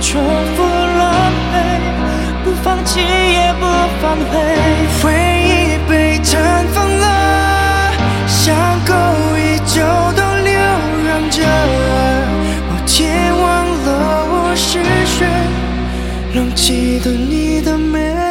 重复轮回，不放弃也不反悔。回忆被绽放了，像狗依旧都流浪着。我健忘了我是谁，仍记得你的美。